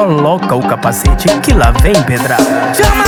coloca o capacete que lá vem pedrada. Chama!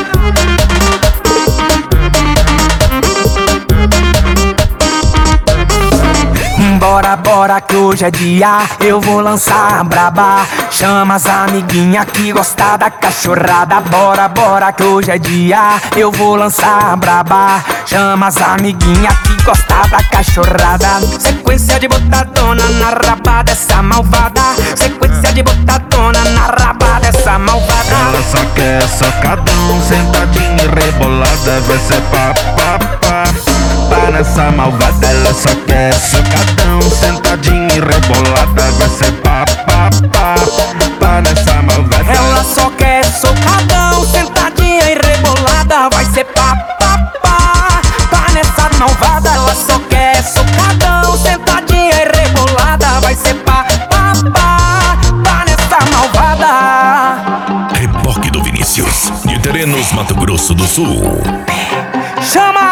Bora, bora que hoje é dia, eu vou lançar a braba. Chama as amiguinha que gosta da cachorrada. Bora, bora que hoje é dia, eu vou lançar a braba. Chama as amiguinha que gosta da cachorrada. Sequência de botadona na raba dessa malvada. Sequência de botadona na raba dessa malvada. Ela só quer socadão, sentadinha e rebolada. Vai ser pá, pá, pá. Pá nessa malvada, ela só quer socadão, sentadinha e rebolada. Vai ser pá, pá, pá. Pá nessa malvada. Ela só quer socadão, sentadinha e rebolada. Vai ser pá, pá, pá. Pá nessa malvada. Ela só quer socadão, sentadinha e rebolada. Vai ser pá, pá, pá. Pá nessa malvada. Reboque do Vinícius, de Terenos, Mato Grosso do Sul. Chama!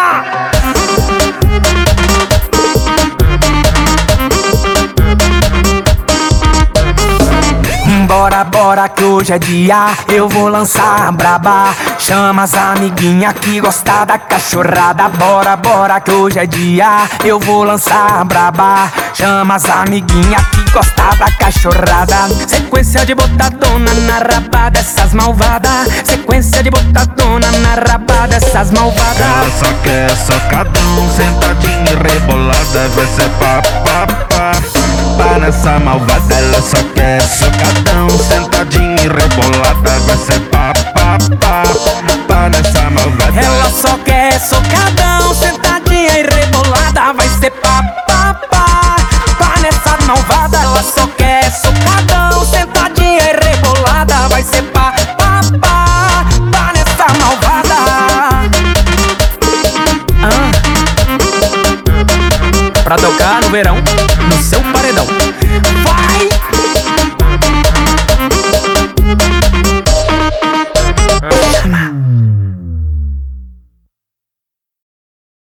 Bora, bora que hoje é dia, eu vou lançar a braba. Chama as amiguinha que gosta da cachorrada. Bora, bora que hoje é dia, eu vou lançar a braba. Chama as amiguinha que gosta da cachorrada. Sequência de botadona na raba dessas malvadas. Sequência de botadona na raba dessas malvadas. Ela só quer socadão, sentadinha e rebolada. Vai ser pá, pá, pá. Pá nessa malvada, ela só quer socadão, sentadinha e rebolada. Vai ser pá, pá, pá. Pá nessa malvada. Ela só quer socadão, sentadinha e rebolada. Vai ser pá, pá, pá. Pá nessa malvada. Ela só quer socadão, sentadinha e rebolada. Vai ser pá, pá, pá. Pá nessa malvada. Pra tocar no verão, no seu paredão. Vai!